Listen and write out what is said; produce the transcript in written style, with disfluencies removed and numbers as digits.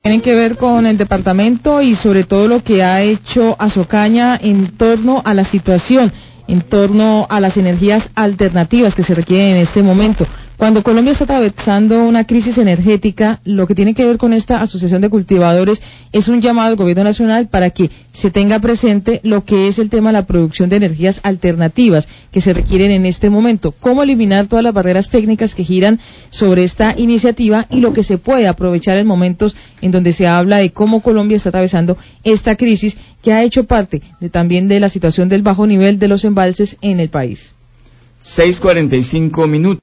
Tienen que ver con el departamento y sobre todo lo que ha hecho Azocaña en torno a la situación, en torno a las energías alternativas que se requieren en este momento. Cuando Colombia está atravesando una crisis energética, lo que tiene que ver con esta asociación de cultivadores es un llamado al gobierno nacional para que se tenga presente lo que es el tema de la producción de energías alternativas que se requieren en este momento, cómo eliminar todas las barreras técnicas que giran sobre esta iniciativa y lo que se puede aprovechar en momentos en donde se habla de cómo Colombia está atravesando esta crisis que ha hecho parte también de la situación del bajo nivel de los embalses en el país. 6:45 minutos.